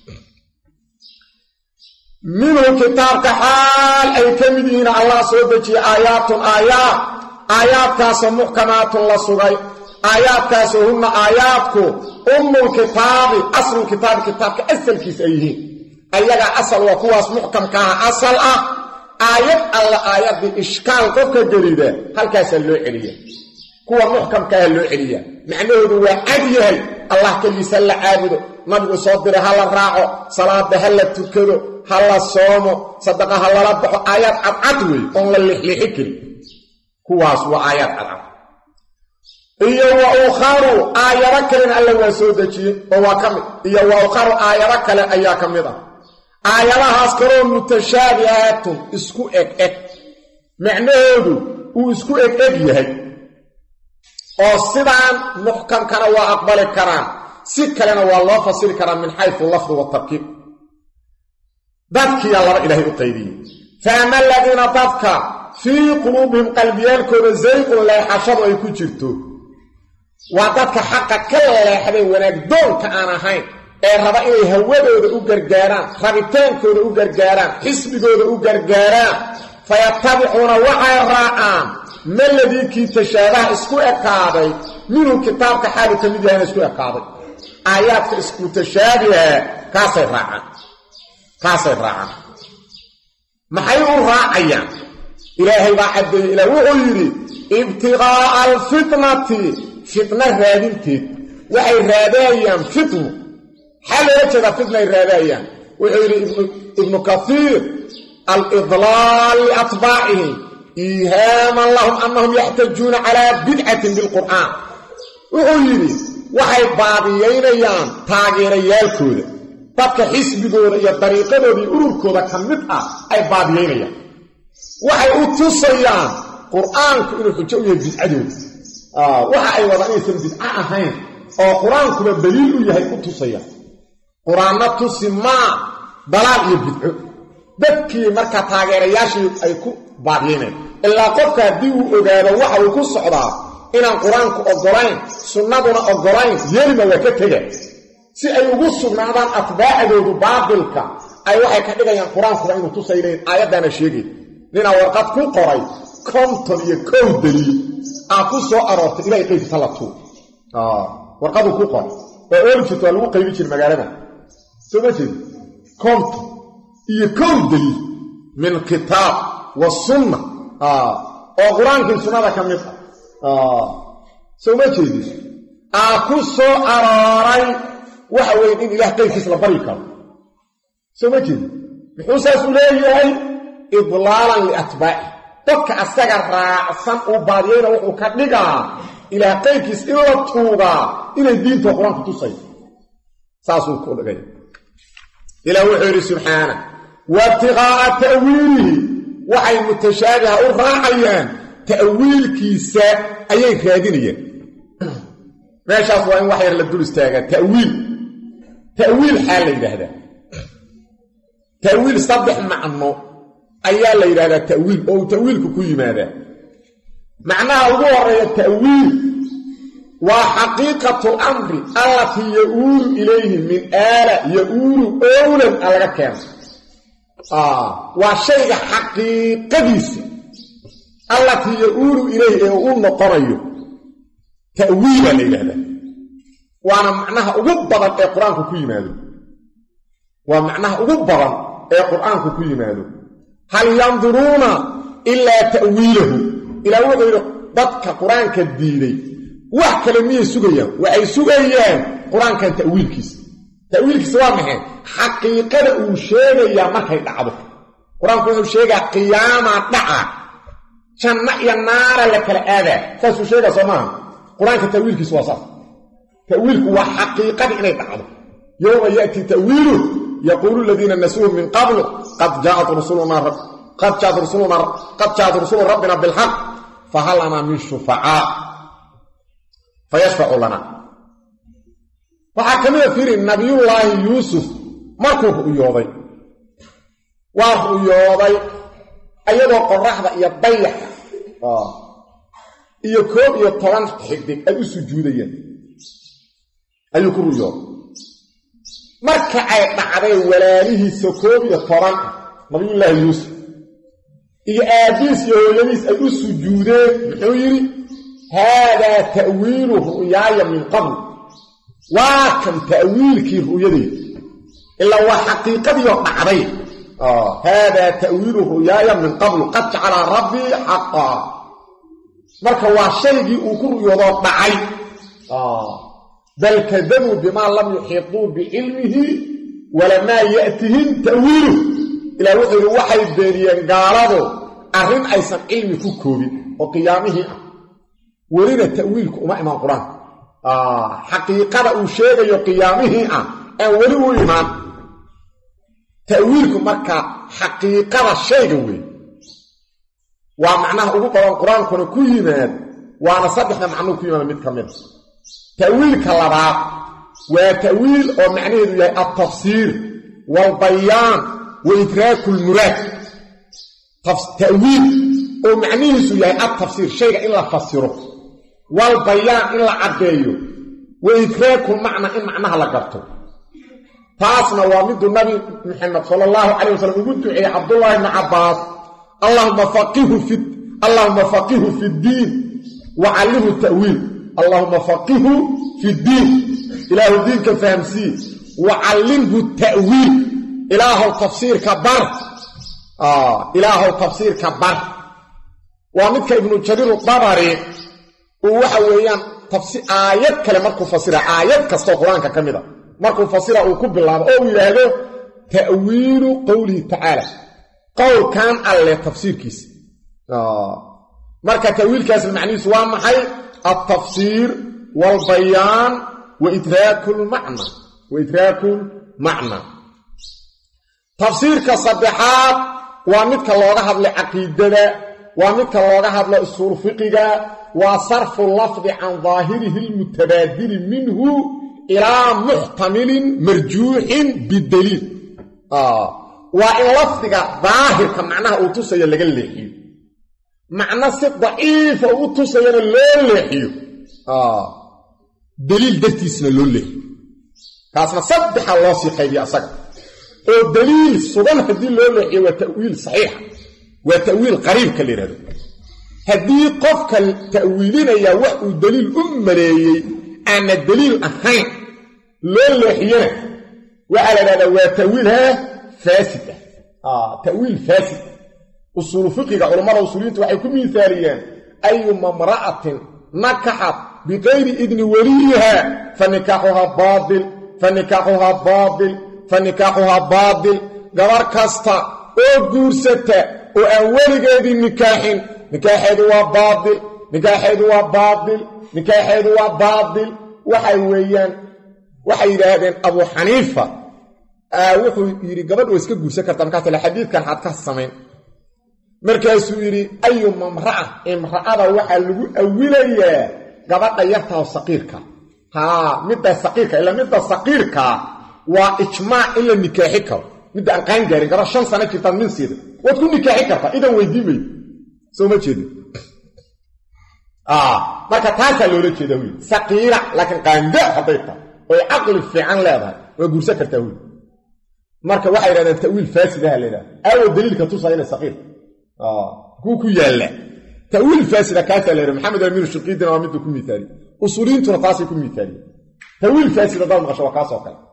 منه كتاب كحال أي كمدين الله سودك آيات آيات آيات كاس محكمات الله سغي آيات كاس هن آياتكو أم الكتاب أصل الكتاب كتاب كأسل كيس أيهين أيها أصل وقواس محكم كها أصل أه آيات الله آيات بإشكال قفك جريدة هل كاسا اللو عليا كوا محكم كاسا اللو عليا معنى هو عديه الله كل يسلع عابده نبقى صدره هل الراعه صلاة هل التكره هل الصوم صدقه هل ربحه آيات عدوي قول اللي حكري كواس وآيات عدوي إيا وأخاروا آية ركلين ألا وسودكي وهو كمي إيا وأخاروا آية ركلين أيا كميدا آيالها اسكرون متشابهات اسكو اك اك معناه او اسكو اك اك يهي او سيدان محكم كان واقبل كران سيكلنا والله فصير كران من حيث اللفظ والتركيب ذاتك يا الله إلهي القيدين فأما الذين ضدك في قلوبهم قلبيان كون زيق لا يحشروا يكون جرتو وضدك حقا كلا لا يحبين وناك دون كأنا هين ee raba inay hawadooda u gargaaraan rabitaankooda u gargaaraan xisbigooda u gargaaraan fayattabi'una waxay raacaan maladii kii tashaabaha isku ekaaday minhu kitaabka xaalu kamid yahay isku ekaaday aayaadka isku tashaabaha kaasay raacaan kaasay raacaan maxay u raacayaan إلهي بعد إلى وغيري ابتغاء الفتنة فتنة رادنتي وحي رادايا فتنة حال يجد فتنة رادايا وحي ابن, ابن كثير الإضلال لأطباعه إيهاما لهم أنهم يحتجون على بدعة بالقرآن وحي وحي بابيين أيام تاغير يالكود dadka xisbigooda iyo dariiqadoodii ururkooda ka mid ah ay baadiyeynayaan waxay u tusayaan quraanku inuu xujo u yahay bidcadooda ah waxa ay wadaan inaysan bidca ahayn oo quraanku daliil u yahay u tusayaan quraanna tusima dalaal iyo bidco dadkii marka taageerayaashii ay ku baadiyeynayaan ilaa qofka hadii uu ogaado waxa uu ku socdaa inaan quraanku ogolayn sunnaduna ogolayn yeelma waa ka tegay si ay ugu sugnaadaan atbaacadoodu baatilka ay waxay ka dhigayaan quraanku inuu tusayleen aayadana sheegay nina warqad ku qoray konton iyo kow daliil ah ku soo aroortay ilaa qeybta talatu ah warqadu ku qoray oo oolkiitu lagu qaybi jiray magaalada soo ma jeed konton iyo kow daliil min kitaab wa sunnah ah oo quraanka sunnada ka mid ah soo ma jeed ah ku soo arooray waxa weyn in ilaah qeybkiisa la bari karo soo ma jeed muxuu saas u leeyahay idlaalan li atbaa'i dadka asaga raacsan u baadiyayna wuxuu ka dhigaa ilaah qeybkiisa in la tuugaa inay diinta quraanka tusay saas uu ku dhigay ilaah wuxuu yiri subhanahu wa tiqaa ta'wiilihi waxay mutashaabiha u raacayaan ta'wiilkiisa ayay raadinayaan meeshaas waa in wax yar la dul istaaga ta'wiil تأويل حال يهذا تأويل صبح معنى أيا لا هذا تأويل أو تأويل كوي ماذا معناها ظهر التأويل وحقيقة الأمر التي يقول إليه من آلة يقول أولا على كام آه وشيء حقيقة التي يقول إليه يقول نقريه تأويل لهذا وانا معناها ugu badan ee quraanku ku yimaado waa macnaha ugu badan ee quraanku ku yimaado hal yanduruna illa ta'wiiluhu ila wuxuu dadka quraanka diiday wax kale miyay sugayaan waxay sugayaan quraanka ta'wiilkiisa ta'wiilkiisa waa maxay xaqiiqada uu sheegaya markay dhacdo quraanku wuxuu sheegaa qiyaama dhaca janna iyo naar la kala aada saas uu sheegaa Soomaa quraanka ta'wiilkiisa waa sax تأويله هو حقيقة إنه تعالى يوم يأتي تأويله يقول الذين نسوه من قبل قد جاءت رسولنا رب قد جاءت رسولنا قد جاءت رسول ربنا بالحق فهل أنا من شفعاء فيشفع لنا وحكم يفير النبي الله يوسف مركوه يوضي وهو يوضي أيضا قرحة يضيح يكوب يطلن حقك أي سجوديا ayuu ku ruyo marka ay dhacday walaalihiisa koob iyo toban nabiyullaahi yuusuf iyo aadiis iyo hooyadiis ay u sujuudeen muxuu yiri hada ta'wiilu ru'yaya min qabl waa kan ta'wiilkii ru'yadii illa waa xaqiiqadii oo dhacday ah hada ta'wiilu ru'yaya min qabl qad ja'ala rabbi haqqan marka waa shaygii uu ku ruyoodo dhacay ah بل كذبوا بما لم يحيطوا بعلمه ولما يأتهم تأويله إلى وحي وحي الدنيا قالوا أرين أيضا علم كوكوبي وقيامه ولين التأويل كما إمام القرآن آه حقيقة أشياء يقيامه أولي إيمان تأويلكم مركا حقيقة الشيء ومعناه أقول القرآن كنا كيمان وأنا صدقنا معناه كيمان متكمل تأويل كاللباب وتأويل ومعنيه التفسير والبيان وإدراك المراد تأويل ومعنيه التفسير شيء إلا فسره والبيان إلا عديه وإدراك المعنى إن معناها لقرته فأصنا وامد النبي محمد صلى الله عليه وسلم قلت إيه عبد الله بن عباس اللهم فقه في اللهم فقه في الدين وعلمه التأويل اللهم فقهه في الدين إله الدين كفهمسيه وعلمه التأويل إله التفسير كبر آه إله التفسير كبر ومثل ابن جرير الطبري وحويان تفسير آيات كلمة مركو فسيرة آيات كستو قرآن كميدة مركو فسيرة وكب الله أو يلاقوا تأويل قوله تعالى قول كان على تفسير كيس آه. مركا تأويل كاس المعني سواء محي التفسير والبيان وإدراك المعنى وإدراك المعنى تفسير كصدحات ومثل الله هذا لعقيدة ومثل الله هذا لأصول فقه وصرف اللفظ عن ظاهره المتبادل منه إلى محتمل مرجوح بالدليل آه. وإن لفظك ظاهر كمعناها أوتوسي اللي قال لي معنى ست ضعيف أوتوسي اللي لحيه آه. دليل درتيسنا اللي كاسنا صدح الله سيقاي بي أساق الدليل صدام هدي اللي لحيه وتأويل صحيح وتأويل قريب كاللي هذا هدي قفك التأويلين يا وحو دليل أمري أن الدليل أخين اللي لحيه وعلى هذا وتأويلها فاسدة آه تأويل فاسد أصول فقه علماء أصوليين وحيكون مثاليا أيما امرأة نكحت بغير إذن وليها فنكاحها باطل فنكاحها باطل فنكاحها باطل قرار كاستا أو قرستا وأول قيد النكاح نكاحه هو باطل نكاحه هو باطل نكاحه هو باطل وحيويا وحيرادين أبو حنيفة آه wuxuu yiri gabadh oo iska guursan karta marka la xadiidkan xad ka sameyn markaasuu yiri ayu mamraa imraada waxa lagu awilayaa gabadha yarta oo saqiirka ha midda saqiirka ila midda saqiirka waa ijmaac ila nikaaxi karo midda aan qaan gaarin gabar shan sano jirta min sida wad ku nikaaxi karta idan weydiimay soo ma jeedin ah marka taasa loo jeedo wiil saqiira laakiin qaanga hadayta oo aqli fiican leedahay oo guursan karta wiil marka waxa yiraahdeen ta'wiil faasidaha leedahay aw daliilka tusayna saqiir ah ku ku yaala ta'wiil faasida kaasa leeyahay maxamed amiir shaqidina waa mid ku miitaali usuuliintuna taasi ku miitaali ta'wiil faasida dal maqasho kaas oo kale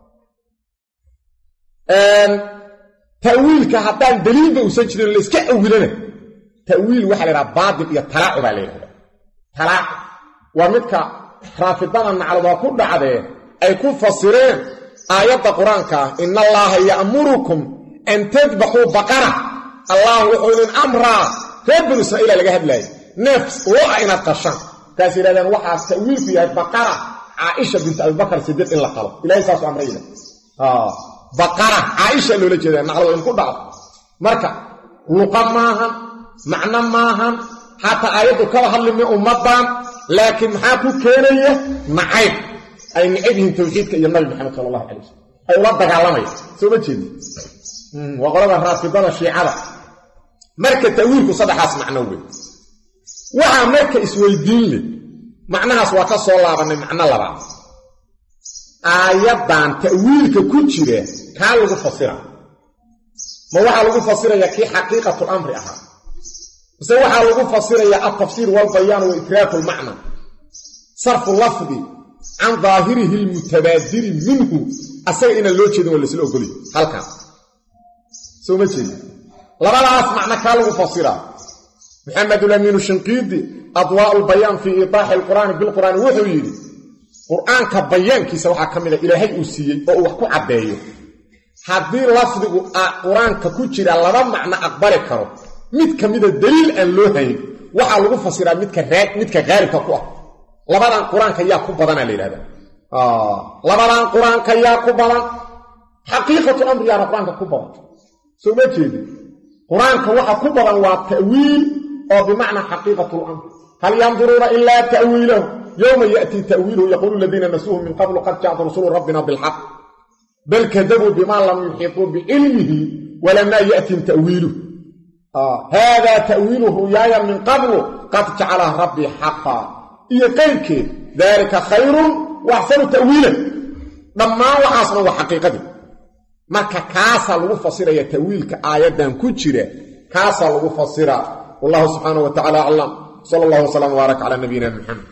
een ta'wiilka haddaan daliilba u san jirin la iska awilana ta'wiil waxa leeyahay baadil iyo talaac baa leeyahay talaac waa midka raafidana nacalada ku dhacday ay ku fasireen آيات القرآن إن الله يأمركم أن تذبحوا بقرة الله يقول الأمر فابن إسرائيل لقهد لي نفس وعين القشان كاسر لأن وحا تأويل فيها بقرة عائشة بنت أبي بكر صديق إلا قلب إلهي ساسو أمرين آه. بقرة عائشة اللي لجده نعلم إن كل بعض مركة لقم ماها معنى ماها حتى آيات كوها اللي أمضان لكن حاكو كينية معيب أي نعيدهم توحيدك إلى النبي محمد صلى الله عليه وسلم أي وضك علمي سوى جدي وقرب الرافضان الشيعة مركة تأويلك صدح أسمع نوبي وها مركة اسوى الدين لي معناها سواك صلى الله عليه وسلم معنى الله بعض آيات دان تأويلك كنشرة كان لغو فصيرا ما وحا لغو فصيرا يكي حقيقة الأمر أحد بس وحا لغو فصيرا يا التفسير والبيان وإدراك المعنى صرف اللفظي عن ظاهره المتبادر منه أسيئنا اللوجه ولا سلو قولي هل كان سو ما تشيني لما لا أسمعنا كالغو فصيرا محمد الأمين الشنقيدي أضواء البيان في إيضاح القرآن بالقرآن وحويري قرآن كبيان كي سوحا كاملة إلهي أسيي أو وحكو عبايو هذه لفظ قرآن ككوشي لما معنى أقبال كرو ميت كميدة دليل أن لوهين وحا لغو فصيرا ميت كغير كقوة لبدان قرآن كيا كبدان ليلada اه لبدان قرآن كيا كبدان حقيقة الأمر يا قرآن كبدان سو ما جيدي قرآن كوحا كبدان والتأويل أو بمعنى حقيقة الأمر هل ينظرون إلا تأويله يوم يأتي تأويله يقول الذين نسوه من قبل قد جاءت رسول ربنا بالحق بل كذبوا بما لم يحيطوا بعلمه ولما يأتي تأويله آه. هذا تأويله يا من قبل قد جعله ربي حقا إيه قيلك ذلك خير وأحسن تأويلا لما وحاصنا وحقيقته marka kaasa lagu fasiraya tawiilka aayadan ku jira kaasa lagu fasira wallahu subhanahu wa ta'ala a'lam sallallahu alayhi wa sallam wa baraka ala nabiyina muhammad